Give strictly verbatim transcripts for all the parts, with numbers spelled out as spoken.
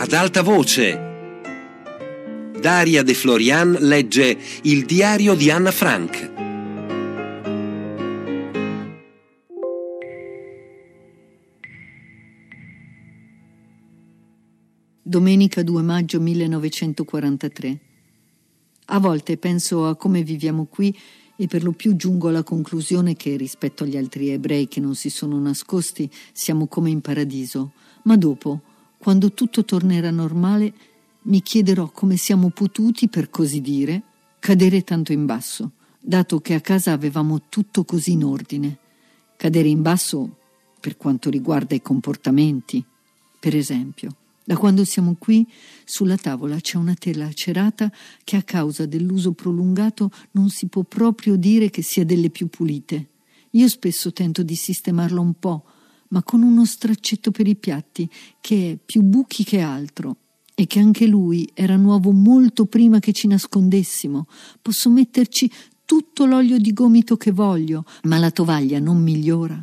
ad alta voce. Daria De Florian legge Il diario di Anna Frank. Domenica due maggio millenovecentoquarantatré. A volte penso a come viviamo qui e per lo più giungo alla conclusione che rispetto agli altri ebrei che non si sono nascosti siamo come in paradiso, ma dopo, quando tutto tornerà normale, mi chiederò come siamo potuti, per così dire, cadere tanto in basso, dato che a casa avevamo tutto così in ordine. Cadere in basso per quanto riguarda i comportamenti. Per esempio, da quando siamo qui, sulla tavola c'è una tela cerata che a causa dell'uso prolungato non si può proprio dire che sia delle più pulite. Io spesso tento di sistemarla un po', ma con uno straccetto per i piatti, che è più buchi che altro. E che anche lui era nuovo molto prima che ci nascondessimo. Posso metterci tutto l'olio di gomito che voglio, ma la tovaglia non migliora.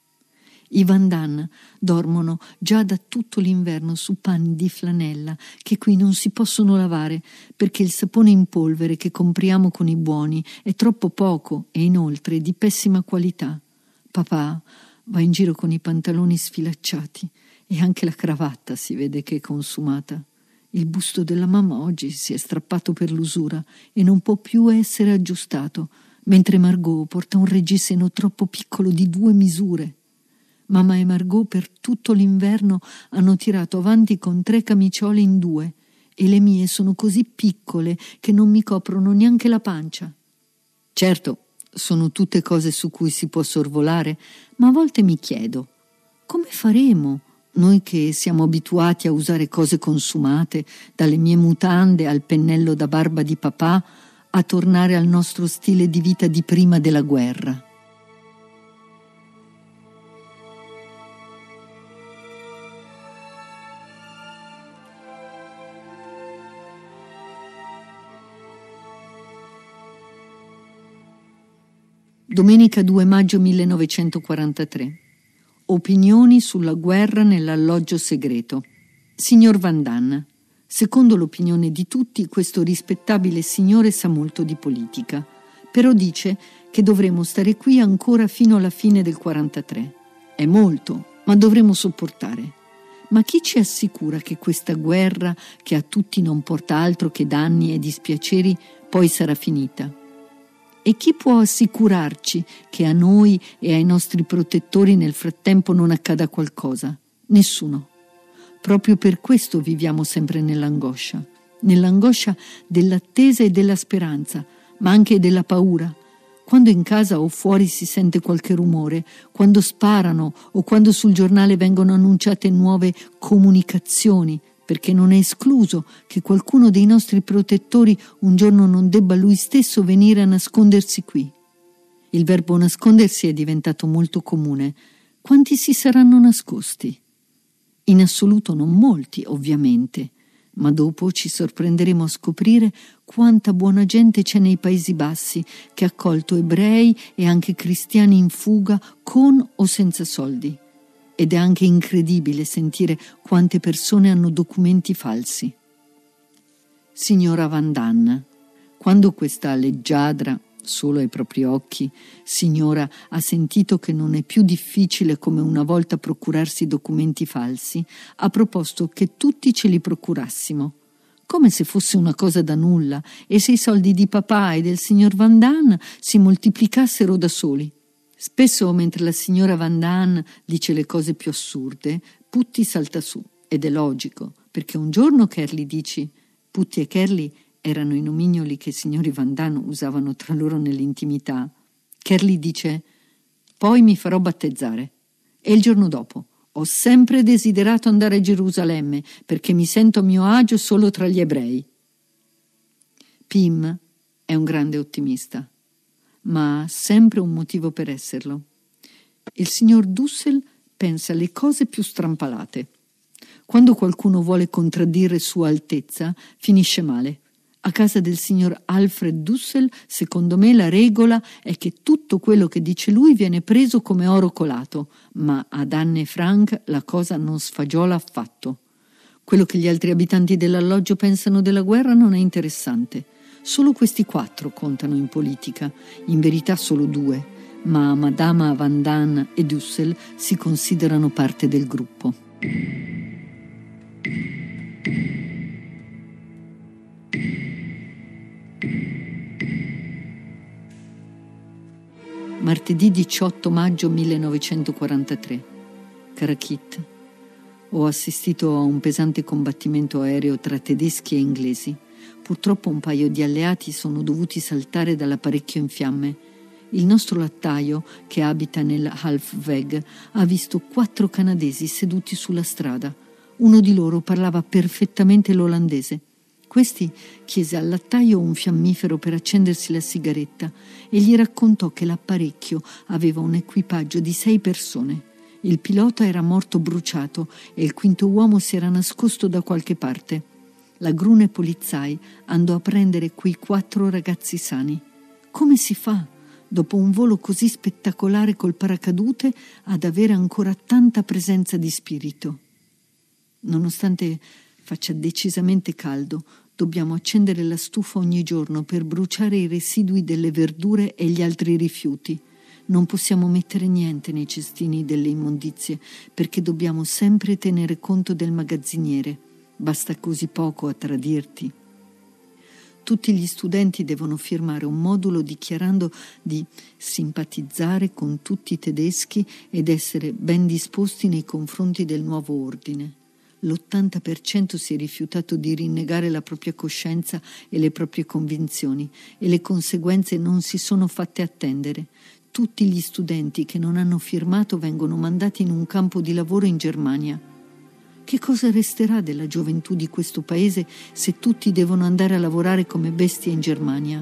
I Van Dan dormono già da tutto l'inverno su panni di flanella che qui non si possono lavare perché il sapone in polvere che compriamo con i buoni è troppo poco e inoltre di pessima qualità. Papà va in giro con i pantaloni sfilacciati e anche la cravatta si vede che è consumata. Il busto della mamma oggi si è strappato per l'usura e non può più essere aggiustato, mentre Margot porta un reggiseno troppo piccolo di due misure. Mamma e Margot per tutto l'inverno hanno tirato avanti con tre camiciole in due e le mie sono così piccole che non mi coprono neanche la pancia. Certo, sono tutte cose su cui si può sorvolare, ma a volte mi chiedo, come faremo? Noi che siamo abituati a usare cose consumate, dalle mie mutande al pennello da barba di papà, a tornare al nostro stile di vita di prima della guerra. Domenica due maggio millenovecentoquarantatré. Opinioni sulla guerra nell'alloggio segreto. Signor Van Dan, secondo l'opinione di tutti, questo rispettabile signore sa molto di politica, però dice che dovremo stare qui ancora fino alla fine del quarantatré. È molto, ma dovremo sopportare. Ma chi ci assicura che questa guerra, che a tutti non porta altro che danni e dispiaceri, poi sarà finita? E chi può assicurarci che a noi e ai nostri protettori nel frattempo non accada qualcosa? Nessuno. Proprio per questo viviamo sempre nell'angoscia, nell'angoscia dell'attesa e della speranza, ma anche della paura. Quando in casa o fuori si sente qualche rumore, quando sparano o quando sul giornale vengono annunciate nuove comunicazioni, perché non è escluso che qualcuno dei nostri protettori un giorno non debba lui stesso venire a nascondersi qui. Il verbo nascondersi è diventato molto comune. Quanti si saranno nascosti? In assoluto non molti, ovviamente, ma dopo ci sorprenderemo a scoprire quanta buona gente c'è nei Paesi Bassi che ha accolto ebrei e anche cristiani in fuga con o senza soldi. Ed è anche incredibile sentire quante persone hanno documenti falsi. Signora Van Dan, quando questa leggiadra, solo ai propri occhi, signora ha sentito che non è più difficile come una volta procurarsi documenti falsi, ha proposto che tutti ce li procurassimo, come se fosse una cosa da nulla e se i soldi di papà e del signor Van Dan si moltiplicassero da soli. Spesso, mentre la signora Van Dan dice le cose più assurde, Putti salta su, ed è logico, perché un giorno Curly dice Putti e Curly erano i nomignoli che i signori Van Dan usavano tra loro nell'intimità. Curly dice poi mi farò battezzare. E il giorno dopo ho sempre desiderato andare a Gerusalemme perché mi sento a mio agio solo tra gli ebrei. Pim è un grande ottimista, ma ha sempre un motivo per esserlo. Il signor Dussel pensa le cose più strampalate. Quando qualcuno vuole contraddire Sua Altezza, finisce male. A casa del signor Alfred Dussel, secondo me, la regola è che tutto quello che dice lui viene preso come oro colato, ma ad Anne Frank la cosa non sfagiola affatto. Quello che gli altri abitanti dell'alloggio pensano della guerra non è interessante. Solo questi quattro contano in politica, in verità solo due, ma Madama Vandan e Dussel si considerano parte del gruppo. Martedì diciotto maggio millenovecentoquarantatré. Karakit. Ho assistito a un pesante combattimento aereo tra tedeschi e inglesi. Purtroppo un paio di alleati sono dovuti saltare dall'apparecchio in fiamme. Il nostro lattaio, che abita nel Halfweg, ha visto quattro canadesi seduti sulla strada. Uno di loro parlava perfettamente l'olandese. Questi chiese al lattaio un fiammifero per accendersi la sigaretta e gli raccontò che l'apparecchio aveva un equipaggio di sei persone. Il pilota era morto bruciato e il quinto uomo si era nascosto da qualche parte. La Grune Polizei andò a prendere quei quattro ragazzi sani. Come si fa, dopo un volo così spettacolare col paracadute, ad avere ancora tanta presenza di spirito? Nonostante faccia decisamente caldo, dobbiamo accendere la stufa ogni giorno per bruciare i residui delle verdure e gli altri rifiuti. Non possiamo mettere niente nei cestini delle immondizie perché dobbiamo sempre tenere conto del magazziniere. Basta così poco a tradirti. Tutti gli studenti devono firmare un modulo dichiarando di simpatizzare con tutti i tedeschi ed essere ben disposti nei confronti del nuovo ordine. L'ottanta per cento si è rifiutato di rinnegare la propria coscienza e le proprie convinzioni e le conseguenze non si sono fatte attendere. Tutti gli studenti che non hanno firmato vengono mandati in un campo di lavoro in Germania. Che cosa resterà della gioventù di questo paese se tutti devono andare a lavorare come bestie in Germania?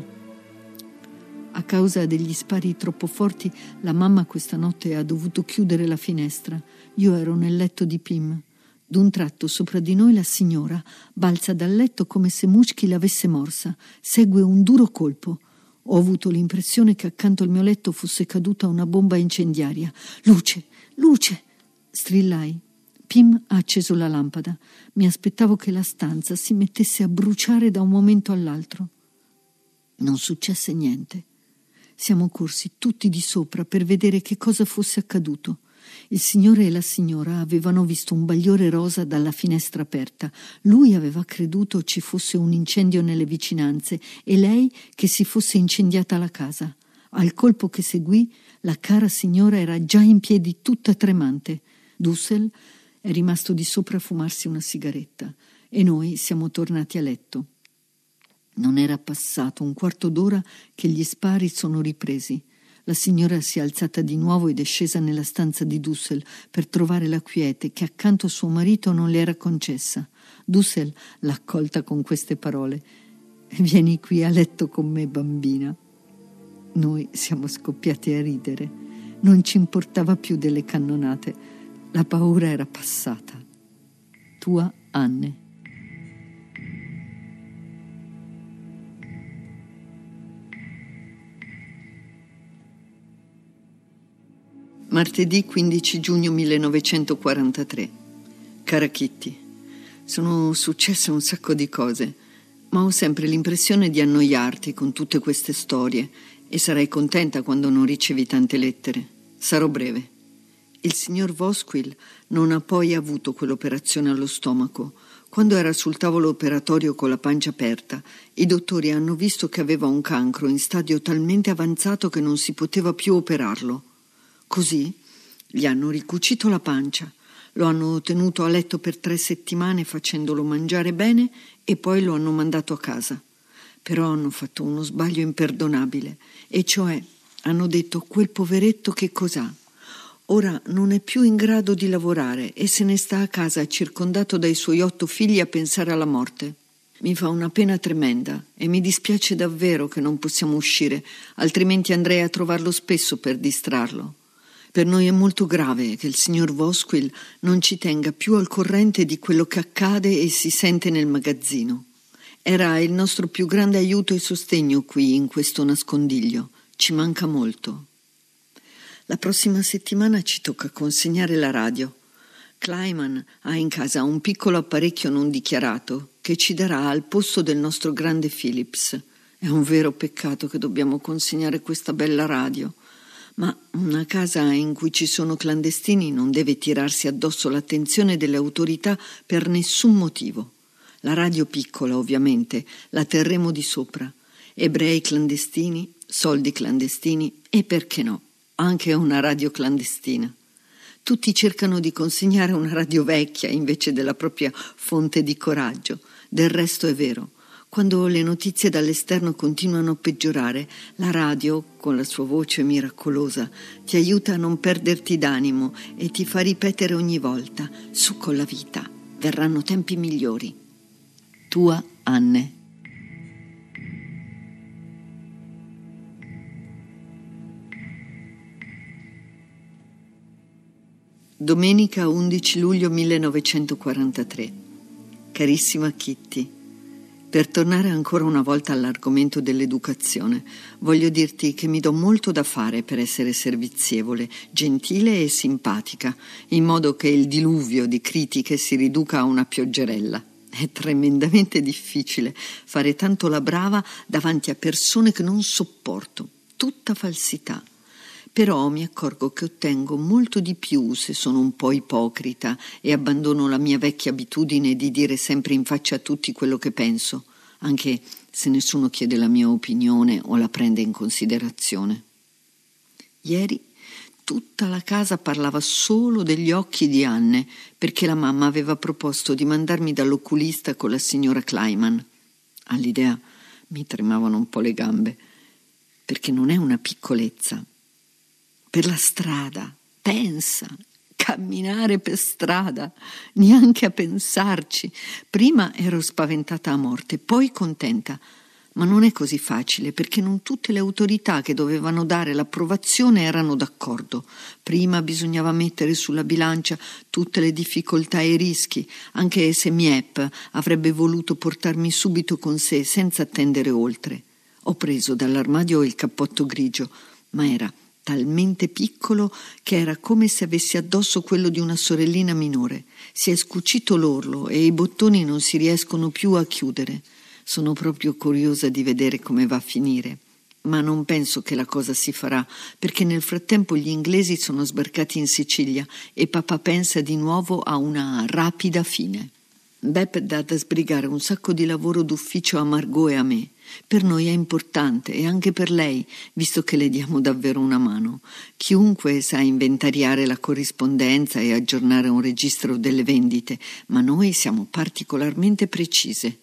A causa degli spari troppo forti, la mamma questa notte ha dovuto chiudere la finestra. Io ero nel letto di Pim. D'un tratto sopra di noi la signora balza dal letto come se Muschki l'avesse morsa. Segue un duro colpo. Ho avuto l'impressione che accanto al mio letto fosse caduta una bomba incendiaria. Luce, luce! Strillai. Pim ha acceso la lampada. Mi aspettavo che la stanza si mettesse a bruciare da un momento all'altro. Non successe niente. Siamo corsi tutti di sopra per vedere che cosa fosse accaduto. Il signore e la signora avevano visto un bagliore rosa dalla finestra aperta. Lui aveva creduto ci fosse un incendio nelle vicinanze e lei che si fosse incendiata la casa. Al colpo che seguì, la cara signora era già in piedi tutta tremante. Dussel è rimasto di sopra a fumarsi una sigaretta e noi siamo tornati a letto. Non era passato un quarto d'ora che gli spari sono ripresi. La signora si è alzata di nuovo ed è scesa nella stanza di Dussel per trovare la quiete che accanto a suo marito non le era concessa. Dussel l'ha accolta con queste parole: «Vieni qui a letto con me, bambina». Noi siamo scoppiati a ridere. Non ci importava più delle cannonate. La paura era passata. Tua Anne. Martedì quindici giugno millenovecentoquarantatré. Cara Kitty, sono successe un sacco di cose, ma ho sempre l'impressione di annoiarti con tutte queste storie e sarai contenta quando non ricevi tante lettere. Sarò breve. Il signor Vosquil non ha poi avuto quell'operazione allo stomaco. Quando era sul tavolo operatorio con la pancia aperta, i dottori hanno visto che aveva un cancro in stadio talmente avanzato che non si poteva più operarlo. Così gli hanno ricucito la pancia, lo hanno tenuto a letto per tre settimane facendolo mangiare bene e poi lo hanno mandato a casa. Però hanno fatto uno sbaglio imperdonabile, e cioè hanno detto: quel poveretto che cos'ha? Ora non è più in grado di lavorare e se ne sta a casa circondato dai suoi otto figli a pensare alla morte. Mi fa una pena tremenda e mi dispiace davvero che non possiamo uscire, altrimenti andrei a trovarlo spesso per distrarlo. Per noi è molto grave che il signor Vosquil non ci tenga più al corrente di quello che accade e si sente nel magazzino. Era il nostro più grande aiuto e sostegno qui in questo nascondiglio. Ci manca molto. La prossima settimana ci tocca consegnare la radio. Kleiman ha in casa un piccolo apparecchio non dichiarato che ci darà al posto del nostro grande Philips. È un vero peccato che dobbiamo consegnare questa bella radio, ma una casa in cui ci sono clandestini non deve tirarsi addosso l'attenzione delle autorità per nessun motivo. La radio piccola, ovviamente, la terremo di sopra. Ebrei clandestini, soldi clandestini e, perché no, anche una radio clandestina. Tutti cercano di consegnare una radio vecchia invece della propria fonte di coraggio. Del resto è vero. Quando le notizie dall'esterno continuano a peggiorare, la radio, con la sua voce miracolosa, ti aiuta a non perderti d'animo e ti fa ripetere ogni volta: su con la vita, verranno tempi migliori. Tua Anne. Domenica undici luglio millenovecentoquarantatré. Carissima Kitty, per tornare ancora una volta all'argomento dell'educazione, voglio dirti che mi do molto da fare per essere servizievole, gentile e simpatica, in modo che il diluvio di critiche si riduca a una pioggerella. È tremendamente difficile fare tanto la brava davanti a persone che non sopporto, tutta falsità. Però mi accorgo che ottengo molto di più se sono un po' ipocrita e abbandono la mia vecchia abitudine di dire sempre in faccia a tutti quello che penso, anche se nessuno chiede la mia opinione o la prende in considerazione. Ieri tutta la casa parlava solo degli occhi di Anne, perché la mamma aveva proposto di mandarmi dall'oculista con la signora Kleiman. All'idea mi tremavano un po' le gambe, perché non è una piccolezza. Per la strada, pensa, camminare per strada, neanche a pensarci. Prima ero spaventata a morte, poi contenta, ma non è così facile perché non tutte le autorità che dovevano dare l'approvazione erano d'accordo. Prima bisognava mettere sulla bilancia tutte le difficoltà e i rischi, anche se Miep avrebbe voluto portarmi subito con sé senza attendere oltre. Ho preso dall'armadio il cappotto grigio, ma era talmente piccolo che era come se avessi addosso quello di una sorellina minore. Si è scucito l'orlo e i bottoni non si riescono più a chiudere. Sono proprio curiosa di vedere come va a finire, ma non penso che la cosa si farà, perché nel frattempo gli inglesi sono sbarcati in Sicilia e papà pensa di nuovo a una rapida fine. Bep dà da sbrigare un sacco di lavoro d'ufficio a Margot e a me. Per noi è importante e anche per lei, visto che le diamo davvero una mano. Chiunque sa inventariare la corrispondenza e aggiornare un registro delle vendite, ma noi siamo particolarmente precise.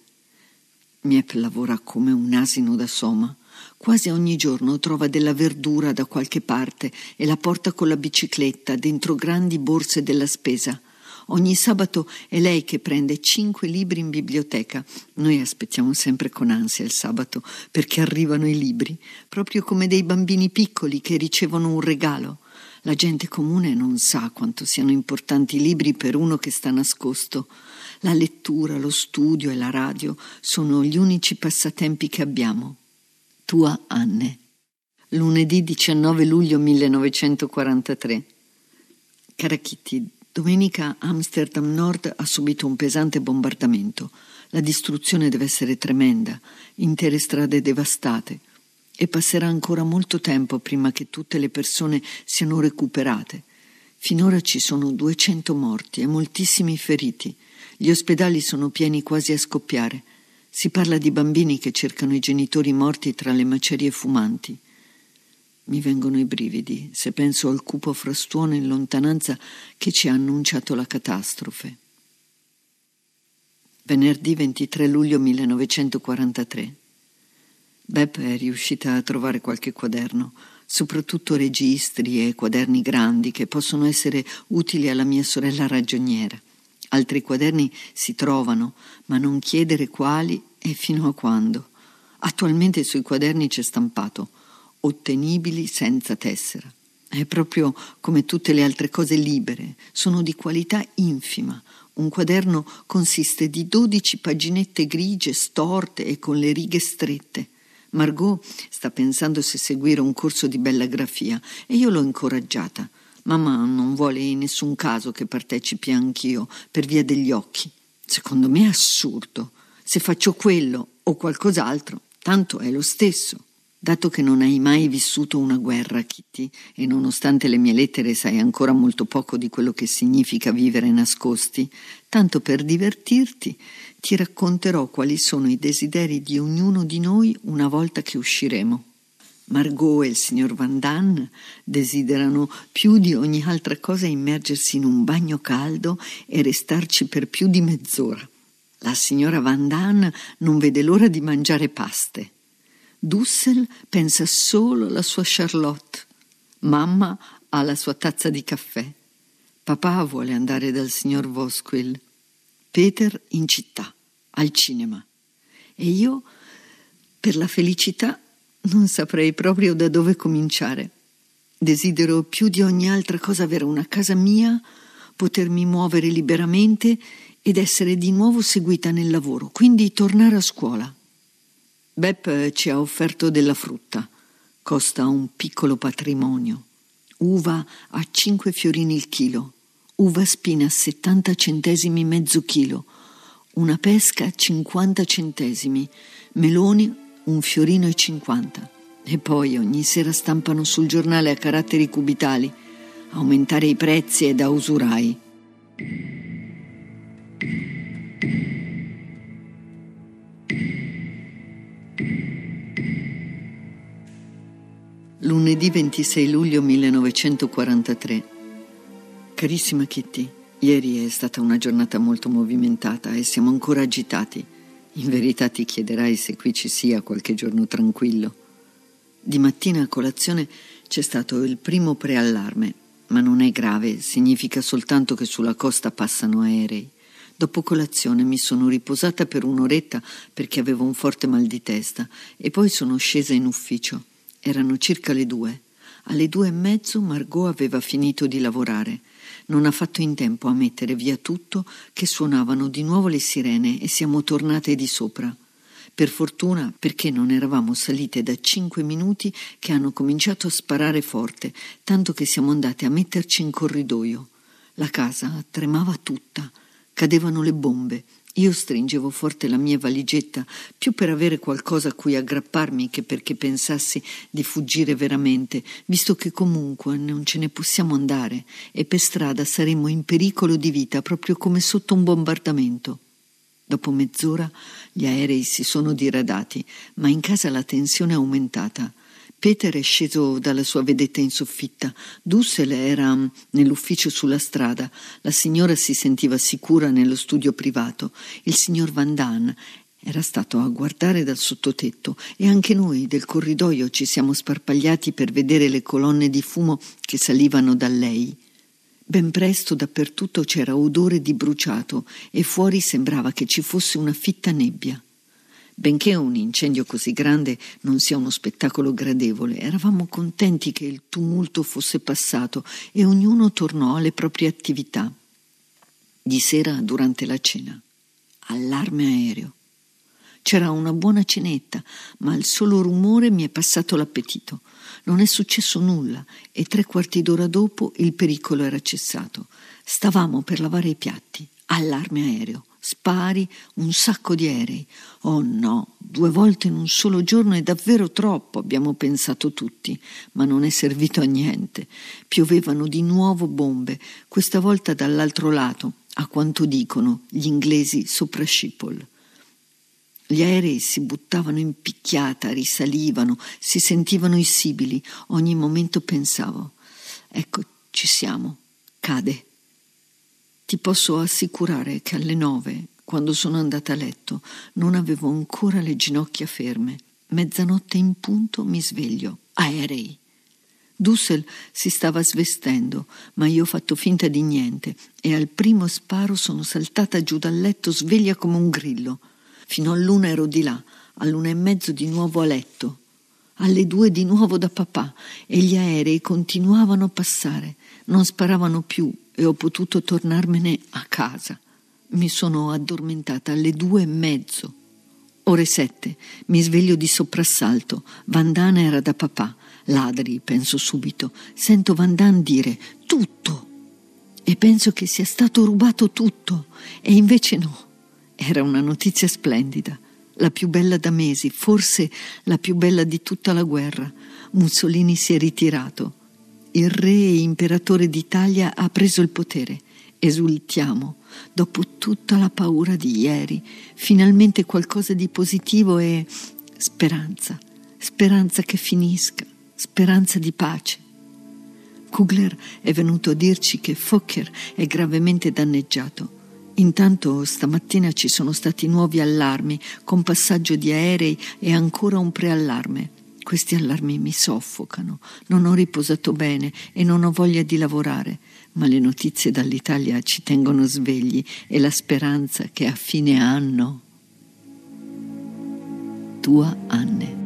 Miep lavora come un asino da soma. Quasi ogni giorno trova della verdura da qualche parte e la porta con la bicicletta dentro grandi borse della spesa. Ogni sabato è lei che prende cinque libri in biblioteca. Noi aspettiamo sempre con ansia il sabato perché arrivano i libri, proprio come dei bambini piccoli che ricevono un regalo. La gente comune non sa quanto siano importanti i libri per uno che sta nascosto. La lettura, lo studio e la radio sono gli unici passatempi che abbiamo. Tua Anne. Lunedì diciannove luglio millenovecentoquarantatré. Cara Kitty, domenica Amsterdam Nord ha subito un pesante bombardamento. La distruzione deve essere tremenda, intere strade devastate, e passerà ancora molto tempo prima che tutte le persone siano recuperate. Finora ci sono duecento morti e moltissimi feriti. Gli ospedali sono pieni quasi a scoppiare. Si parla di bambini che cercano i genitori morti tra le macerie fumanti. Mi vengono i brividi se penso al cupo frastuono in lontananza che ci ha annunciato la catastrofe. Venerdì ventitré luglio millenovecentoquarantatré. Bep è riuscita a trovare qualche quaderno, soprattutto registri e quaderni grandi che possono essere utili alla mia sorella ragioniera. Altri quaderni si trovano, ma non chiedere quali e fino a quando. Attualmente sui quaderni c'è stampato ottenibili senza tessera. È proprio come tutte le altre cose libere, sono di qualità infima. Un quaderno consiste di dodici paginette grigie, storte e con le righe strette. Margot sta pensando se seguire un corso di bella grafia e io l'ho incoraggiata. Mamma non vuole in nessun caso che partecipi anch'io per via degli occhi. Secondo me è assurdo. Se faccio quello o qualcos'altro, tanto è lo stesso. Dato che non hai mai vissuto una guerra, Kitty, e nonostante le mie lettere sai ancora molto poco di quello che significa vivere nascosti, tanto per divertirti ti racconterò quali sono i desideri di ognuno di noi una volta che usciremo. Margot e il signor Van Damme desiderano più di ogni altra cosa immergersi in un bagno caldo e restarci per più di mezz'ora. La signora Van Damme non vede l'ora di mangiare paste. Dussel pensa solo alla sua Charlotte. Mamma ha la sua tazza di caffè. Papà vuole andare dal signor Vosquil. Peter in città, al cinema. E io, per la felicità, non saprei proprio da dove cominciare. Desidero più di ogni altra cosa avere una casa mia, potermi muovere liberamente ed essere di nuovo seguita nel lavoro, quindi tornare a scuola. Beppe ci ha offerto della frutta. Costa un piccolo patrimonio. Uva a cinque fiorini il chilo, uva spina a settanta centesimi mezzo chilo, una pesca a cinquanta centesimi, meloni un fiorino e cinquanta. E poi ogni sera stampano sul giornale a caratteri cubitali: aumentare i prezzi è da usurai. Lunedì ventisei luglio millenovecentoquarantatré. Carissima Kitty, ieri è stata una giornata molto movimentata e siamo ancora agitati. In verità ti chiederai se qui ci sia qualche giorno tranquillo. Di mattina a colazione c'è stato il primo preallarme, ma non è grave, significa soltanto che sulla costa passano aerei. Dopo colazione mi sono riposata per un'oretta perché avevo un forte mal di testa e poi sono scesa in ufficio. Erano circa le due. Alle due e mezzo Margot aveva finito di lavorare. Non ha fatto in tempo a mettere via tutto che suonavano di nuovo le sirene e siamo tornate di sopra. Per fortuna, perché non eravamo salite da cinque minuti che hanno cominciato a sparare forte, tanto che siamo andate a metterci in corridoio. La casa tremava tutta, cadevano le bombe. Io stringevo forte la mia valigetta, più per avere qualcosa a cui aggrapparmi che perché pensassi di fuggire veramente, visto che comunque non ce ne possiamo andare e per strada saremmo in pericolo di vita, proprio come sotto un bombardamento. Dopo mezz'ora gli aerei si sono diradati, ma in casa la tensione è aumentata. Peter è sceso dalla sua vedetta in soffitta. Dussel era nell'ufficio sulla strada. La signora si sentiva sicura nello studio privato. Il signor Van Damme era stato a guardare dal sottotetto e anche noi del corridoio ci siamo sparpagliati per vedere le colonne di fumo che salivano da lei. Ben presto dappertutto c'era odore di bruciato e fuori sembrava che ci fosse una fitta nebbia. Benché un incendio così grande non sia uno spettacolo gradevole, eravamo contenti che il tumulto fosse passato e ognuno tornò alle proprie attività. Di sera, durante la cena, allarme aereo. C'era una buona cenetta, ma al solo rumore mi è passato l'appetito. Non è successo nulla e tre quarti d'ora dopo il pericolo era cessato. Stavamo per lavare i piatti. Allarme aereo. Spari, un sacco di aerei. Oh no, due volte in un solo giorno è davvero troppo, abbiamo pensato tutti, ma non è servito a niente. Piovevano di nuovo bombe, questa volta dall'altro lato, a quanto dicono gli inglesi sopra Schiphol. Gli aerei si buttavano in picchiata, risalivano, si sentivano i sibili. Ogni momento pensavo: ecco, ci siamo, cade. Ti posso assicurare che alle nove, quando sono andata a letto, non avevo ancora le ginocchia ferme. Mezzanotte in punto mi sveglio. Aerei. Dussel si stava svestendo, ma io ho fatto finta di niente e al primo sparo sono saltata giù dal letto sveglia come un grillo. Fino all'una ero di là, all'una e mezzo di nuovo a letto. Alle due di nuovo da papà e gli aerei continuavano a passare. Non sparavano più e ho potuto tornarmene a casa. Mi sono addormentata alle due e mezzo. Ore sette, mi sveglio di soprassalto. Van Damme era da papà. Ladri, penso subito. Sento Van Damme dire tutto e penso che sia stato rubato tutto, e invece no. Era una notizia splendida, la più bella da mesi, forse la più bella di tutta la guerra. Mussolini si è ritirato. Il re e imperatore d'Italia ha preso il potere. Esultiamo. Dopo tutta la paura di ieri, finalmente qualcosa di positivo e speranza. Speranza che finisca. Speranza di pace. Kugler è venuto a dirci che Fokker è gravemente danneggiato. Intanto stamattina ci sono stati nuovi allarmi con passaggio di aerei e ancora un preallarme. Questi allarmi mi soffocano, non ho riposato bene e non ho voglia di lavorare, ma le notizie dall'Italia ci tengono svegli e la speranza che a fine anno. Tua Anne.